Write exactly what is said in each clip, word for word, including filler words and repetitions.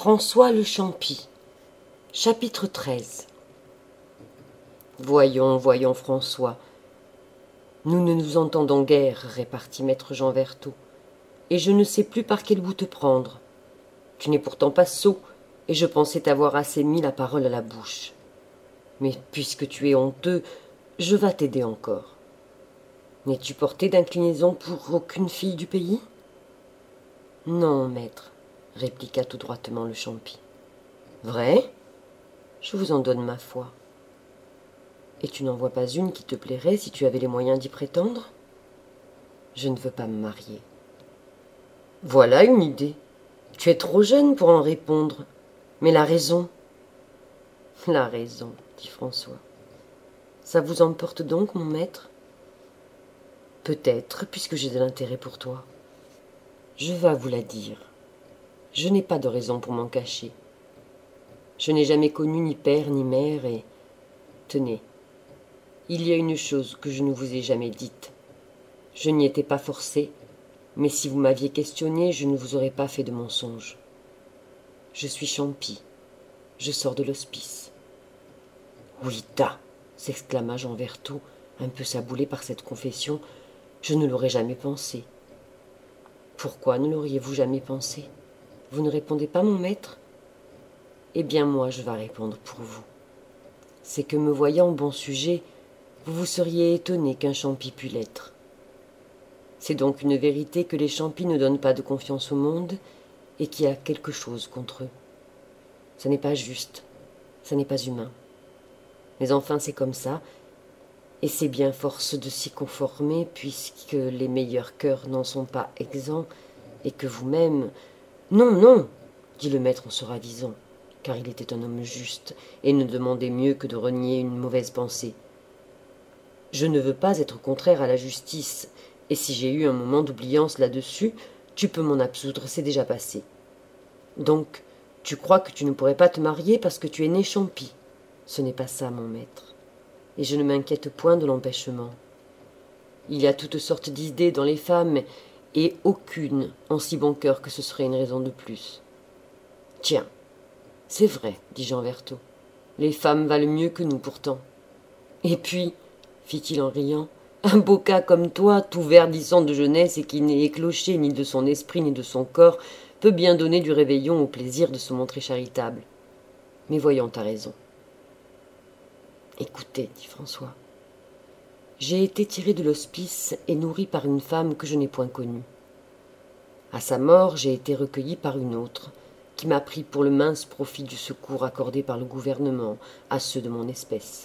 François le Champi, chapitre treize. Voyons, voyons, François, nous ne nous entendons guère, répartit maître Jean Vertot, et je ne sais plus par quel bout te prendre. Tu n'es pourtant pas sot, et je pensais t'avoir assez mis la parole à la bouche. Mais puisque tu es honteux, je vas t'aider encore. N'es-tu porté d'inclinaison pour aucune fille du pays ? Non, maître, répliqua tout droitement le Champi. Vrai ? Je vous en donne ma foi. Et tu n'en vois pas une qui te plairait si tu avais les moyens d'y prétendre ? Je ne veux pas me marier. Voilà une idée. Tu es trop jeune pour en répondre. Mais la raison ? La raison, dit François. Ça vous emporte donc, mon maître ? Peut-être, puisque j'ai de l'intérêt pour toi. Je vas vous la dire. Je n'ai pas de raison pour m'en cacher. Je n'ai jamais connu ni père ni mère et... Tenez, il y a une chose que je ne vous ai jamais dite. Je n'y étais pas forcé, mais si vous m'aviez questionné, je ne vous aurais pas fait de mensonge. Je suis Champi. Je sors de l'hospice. Oui, da, s'exclama Jean Vertot, un peu saboulé par cette confession. Je ne l'aurais jamais pensé. Pourquoi ne l'auriez-vous jamais pensé ? Vous ne répondez pas, mon maître ? Eh bien, moi, je vais répondre pour vous. C'est que, me voyant bon sujet, vous vous seriez étonné qu'un Champi pût l'être. C'est donc une vérité que les Champis ne donnent pas de confiance au monde et qu'il y a quelque chose contre eux. Ce n'est pas juste, ce n'est pas humain. Mais enfin, c'est comme ça, et c'est bien force de s'y conformer, puisque les meilleurs cœurs n'en sont pas exempts, et que vous-même... Non, non, dit le maître en se ravisant, car il était un homme juste, et ne demandait mieux que de renier une mauvaise pensée. Je ne veux pas être contraire à la justice, et si j'ai eu un moment d'oubliance là-dessus, tu peux m'en absoudre, c'est déjà passé. Donc, tu crois que tu ne pourrais pas te marier parce que tu es né Champi. Ce n'est pas ça, mon maître. Et je ne m'inquiète point de l'empêchement. Il y a toutes sortes d'idées dans les femmes, et aucune en si bon cœur que ce serait une raison de plus. Tiens, c'est vrai, dit Jean Vertot. Les femmes valent mieux que nous pourtant. Et puis, fit-il en riant, un beau cas comme toi, tout verdissant de jeunesse et qui n'est écloché ni de son esprit ni de son corps, peut bien donner du réveillon au plaisir de se montrer charitable. Mais voyons, t'as raison. Écoutez, dit François, j'ai été tiré de l'hospice et nourri par une femme que je n'ai point connue. À sa mort, j'ai été recueilli par une autre, qui m'a pris pour le mince profit du secours accordé par le gouvernement à ceux de mon espèce.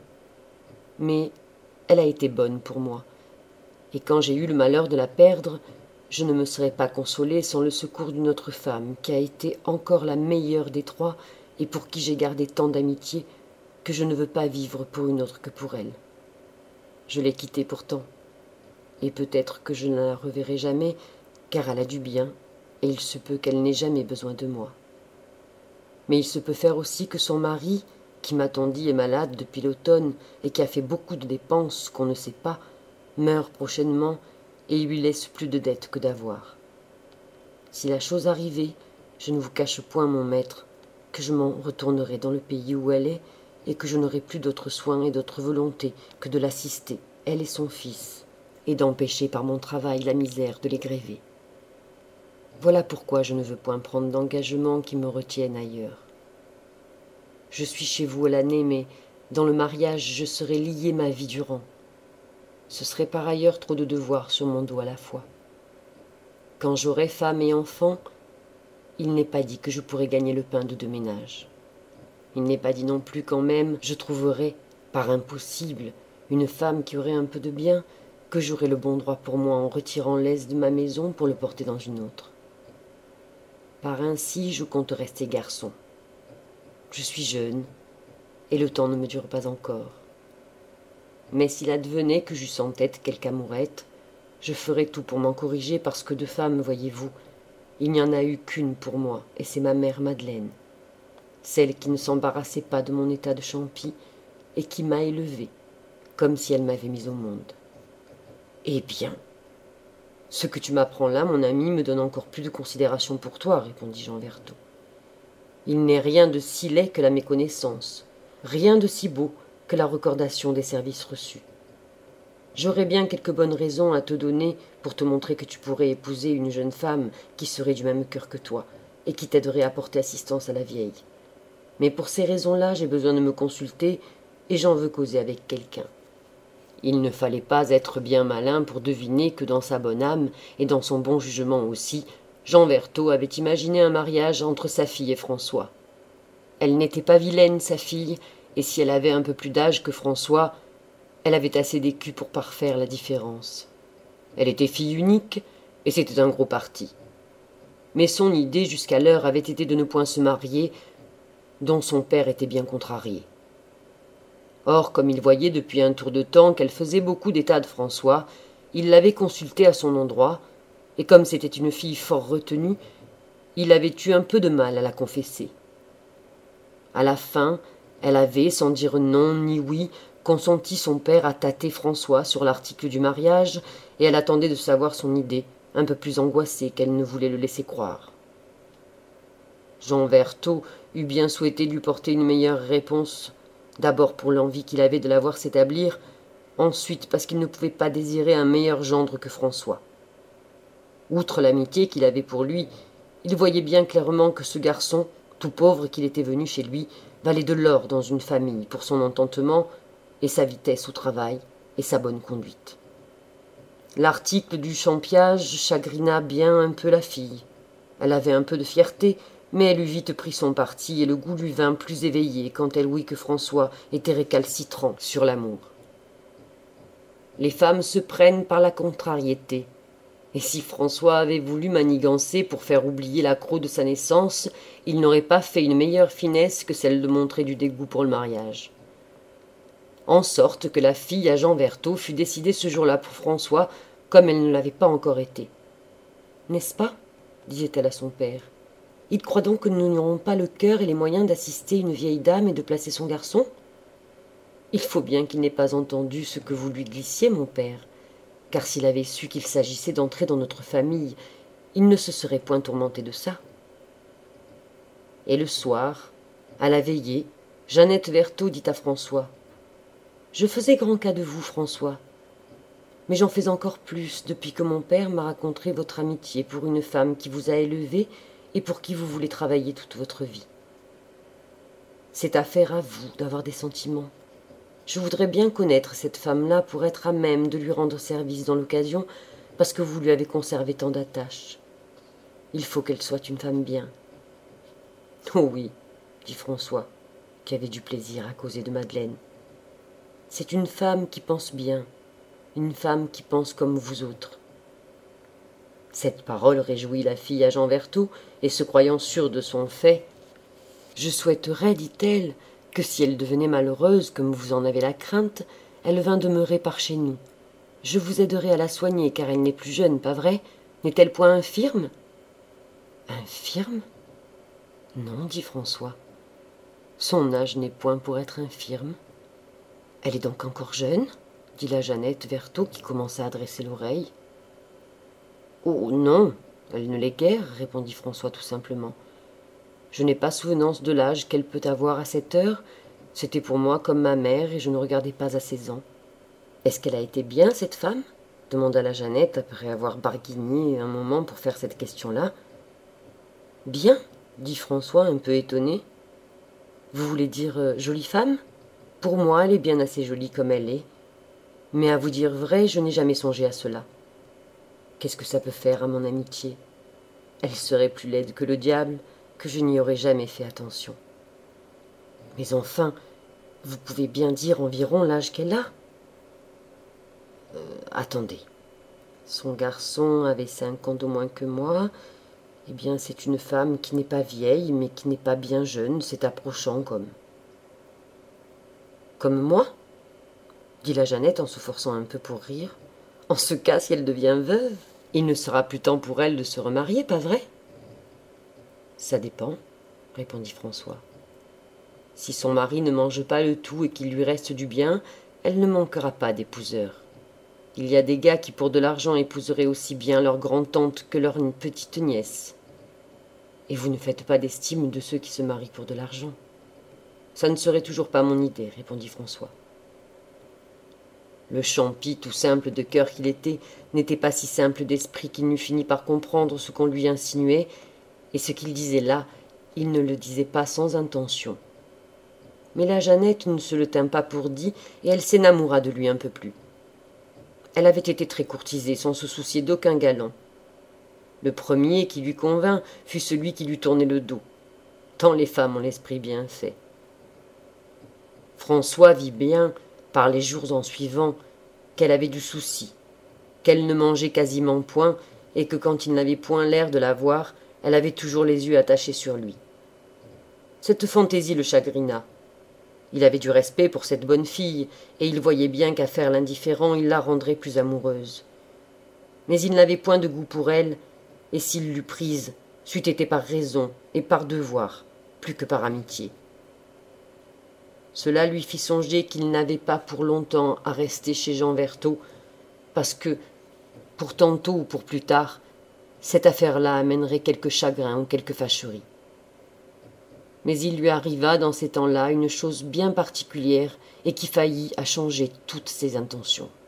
Mais elle a été bonne pour moi, et quand j'ai eu le malheur de la perdre, je ne me serais pas consolé sans le secours d'une autre femme, qui a été encore la meilleure des trois, et pour qui j'ai gardé tant d'amitié, que je ne veux pas vivre pour une autre que pour elle. Je l'ai quittée pourtant, et peut-être que je ne la reverrai jamais, car elle a du bien, et il se peut qu'elle n'ait jamais besoin de moi. Mais il se peut faire aussi que son mari, qui m'a-t-on dit est malade depuis l'automne et qui a fait beaucoup de dépenses qu'on ne sait pas, meure prochainement et lui laisse plus de dettes que d'avoir. Si la chose arrivait, je ne vous cache point, mon maître, que je m'en retournerai dans le pays où elle est et que je n'aurai plus d'autre soin et d'autre volonté que de l'assister, elle et son fils, et d'empêcher par mon travail la misère de les gréver. Voilà pourquoi je ne veux point prendre d'engagement qui me retienne ailleurs. Je suis chez vous à l'année, mais dans le mariage, je serai lié ma vie durant. Ce serait par ailleurs trop de devoirs sur mon dos à la fois. Quand j'aurai femme et enfant, il n'est pas dit que je pourrai gagner le pain de deux ménages. Il n'est pas dit non plus quand même je trouverai, par impossible, une femme qui aurait un peu de bien, que j'aurai le bon droit pour moi en retirant l'aise de ma maison pour le porter dans une autre. Par ainsi, je compte rester garçon. Je suis jeune, et le temps ne me dure pas encore. Mais s'il advenait que j'eusse en tête quelque amourette, je ferais tout pour m'en corriger, parce que de femmes, voyez-vous, il n'y en a eu qu'une pour moi, et c'est ma mère Madeleine, celle qui ne s'embarrassait pas de mon état de Champi, et qui m'a élevé, comme si elle m'avait mis au monde. Eh bien, ce que tu m'apprends là, mon ami, me donne encore plus de considération pour toi, répondit Jean Vertot. Il n'est rien de si laid que la méconnaissance, rien de si beau que la recordation des services reçus. J'aurais bien quelques bonnes raisons à te donner pour te montrer que tu pourrais épouser une jeune femme qui serait du même cœur que toi et qui t'aiderait à porter assistance à la vieille. Mais pour ces raisons-là, j'ai besoin de me consulter et j'en veux causer avec quelqu'un. Il ne fallait pas être bien malin pour deviner que dans sa bonne âme et dans son bon jugement aussi, Jean Vertot avait imaginé un mariage entre sa fille et François. Elle n'était pas vilaine, sa fille, et si elle avait un peu plus d'âge que François, elle avait assez d'écus pour parfaire la différence. Elle était fille unique, et c'était un gros parti. Mais son idée jusqu'alors avait été de ne point se marier, dont son père était bien contrarié. Or, comme il voyait depuis un tour de temps qu'elle faisait beaucoup d'état de François, il l'avait consultée à son endroit, et comme c'était une fille fort retenue, il avait eu un peu de mal à la confesser. À la fin, elle avait, sans dire non ni oui, consenti son père à tâter François sur l'article du mariage, et elle attendait de savoir son idée, un peu plus angoissée qu'elle ne voulait le laisser croire. Jean Vertot eût bien souhaité lui porter une meilleure réponse, d'abord pour l'envie qu'il avait de la voir s'établir, ensuite parce qu'il ne pouvait pas désirer un meilleur gendre que François. Outre l'amitié qu'il avait pour lui, il voyait bien clairement que ce garçon, tout pauvre qu'il était venu chez lui, valait de l'or dans une famille pour son entendement et sa vitesse au travail et sa bonne conduite. L'article du champiage chagrina bien un peu la fille. Elle avait un peu de fierté, mais elle eut vite pris son parti et le goût lui vint plus éveillé quand elle ouït que François était récalcitrant sur l'amour. Les femmes se prennent par la contrariété, et si François avait voulu manigancer pour faire oublier l'accroc de sa naissance, il n'aurait pas fait une meilleure finesse que celle de montrer du dégoût pour le mariage. En sorte que la fille à Jean Vertot fut décidée ce jour-là pour François, comme elle ne l'avait pas encore été. « N'est-ce pas ?» disait-elle à son père. « Il croit donc que nous n'aurons pas le cœur et les moyens d'assister une vieille dame et de placer son garçon ? Il faut bien qu'il n'ait pas entendu ce que vous lui glissiez, mon père, car s'il avait su qu'il s'agissait d'entrer dans notre famille, il ne se serait point tourmenté de ça. » Et le soir, à la veillée, Jeannette Vertot dit à François : « Je faisais grand cas de vous, François, mais j'en fais encore plus depuis que mon père m'a raconté votre amitié pour une femme qui vous a élevé et pour qui vous voulez travailler toute votre vie. C'est affaire à vous d'avoir des sentiments. Je voudrais bien connaître cette femme-là pour être à même de lui rendre service dans l'occasion, parce que vous lui avez conservé tant d'attaches. Il faut qu'elle soit une femme bien. »« Oh oui, » dit François, qui avait du plaisir à causer de Madeleine. « C'est une femme qui pense bien, une femme qui pense comme vous autres. » Cette parole réjouit la fille à Jean Vertot, et se croyant sûre de son fait, « Je souhaiterais, dit-elle, que si elle devenait malheureuse, comme vous en avez la crainte, elle vînt demeurer par chez nous. Je vous aiderai à la soigner, car elle n'est plus jeune, pas vrai? N'est-elle point infirme ?»« Infirme ? Non, dit François. Son âge n'est point pour être infirme. Elle est donc encore jeune ? Dit la Jeannette Vertot, qui commença à dresser l'oreille. Oh non, elle ne l'est guère, répondit François tout simplement. Je n'ai pas souvenance de l'âge qu'elle peut avoir à cette heure. C'était pour moi comme ma mère, et je ne regardais pas à ses ans. Est-ce qu'elle a été bien, cette femme ? Demanda la Jeannette, après avoir barguigné un moment pour faire cette question-là. Bien, dit François, un peu étonné. Vous voulez dire euh, jolie femme ? Pour moi, elle est bien assez jolie comme elle est. Mais à vous dire vrai, je n'ai jamais songé à cela. Qu'est-ce que ça peut faire à mon amitié ? Elle serait plus laide que le diable, que je n'y aurais jamais fait attention. Mais enfin, vous pouvez bien dire environ l'âge qu'elle a ? Euh, attendez. Son garçon avait cinq ans de moins que moi. Eh bien, c'est une femme qui n'est pas vieille, mais qui n'est pas bien jeune, c'est approchant comme. Comme moi ? Dit la Jeannette en se forçant un peu pour rire. En ce cas, si elle devient veuve, il ne sera plus temps pour elle de se remarier, pas vrai ? Ça dépend, répondit François. Si son mari ne mange pas le tout et qu'il lui reste du bien, elle ne manquera pas d'épouseurs. Il y a des gars qui pour de l'argent épouseraient aussi bien leur grand-tante que leur petite nièce. Et vous ne faites pas d'estime de ceux qui se marient pour de l'argent. Ça ne serait toujours pas mon idée, répondit François. Le Champy, tout simple de cœur qu'il était, n'était pas si simple d'esprit qu'il n'eût fini par comprendre ce qu'on lui insinuait, et ce qu'il disait là, il ne le disait pas sans intention. Mais la Jeannette ne se le tint pas pour dit, et elle s'enamoura de lui un peu plus. Elle avait été très courtisée, sans se soucier d'aucun galant. Le premier qui lui convint fut celui qui lui tournait le dos. Tant les femmes ont l'esprit bien fait. François vit bien, par les jours en suivant, qu'elle avait du souci, qu'elle ne mangeait quasiment point, et que quand il n'avait point l'air de la voir, elle avait toujours les yeux attachés sur lui. Cette fantaisie le chagrina. Il avait du respect pour cette bonne fille, et il voyait bien qu'à faire l'indifférent, il la rendrait plus amoureuse. Mais il n'avait point de goût pour elle, et s'il l'eût prise, c'eût été par raison et par devoir, plus que par amitié. Cela lui fit songer qu'il n'avait pas pour longtemps à rester chez Jean Vertot, parce que, pour tantôt ou pour plus tard, cette affaire-là amènerait quelque chagrin ou quelque fâcherie. Mais il lui arriva dans ces temps-là une chose bien particulière et qui faillit à changer toutes ses intentions.